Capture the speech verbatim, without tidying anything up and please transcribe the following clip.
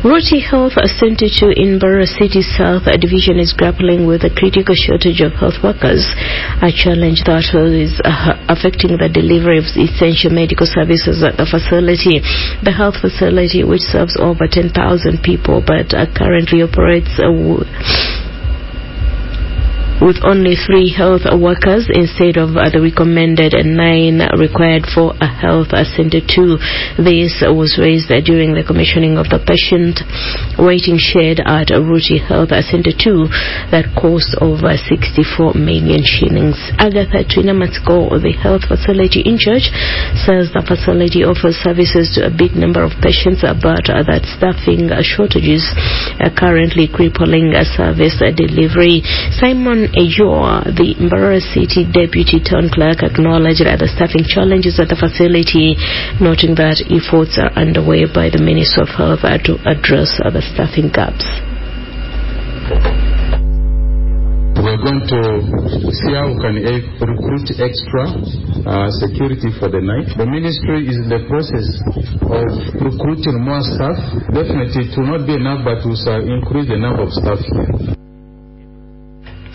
Roti Health Center two in Mbarara City South Division is grappling with a critical shortage of health workers, a challenge that is uh, affecting the delivery of essential medical services at the facility. The health facility, which serves over ten thousand people, but uh, currently operates uh, w- with only three health workers instead of uh, the recommended nine required for a health center two. This was raised uh, during the commissioning of the patient waiting shed at Roti Health Center two that cost over sixty-four million shillings. Agatha Twinamatsko, the health facility in charge, says the facility offers services to a big number of patients, uh, but uh, that staffing uh, shortages are currently crippling uh, service uh, delivery. Simon Ayor, the Mbarara City Deputy Town Clerk, acknowledged that the staffing challenges at the facility, noting that efforts are underway by the Ministry of Health to address the staffing gaps. We're going to see how we can recruit extra uh, security for the night. The ministry is in the process of recruiting more staff. Definitely it will not be enough, but we shall increase the number of staff here.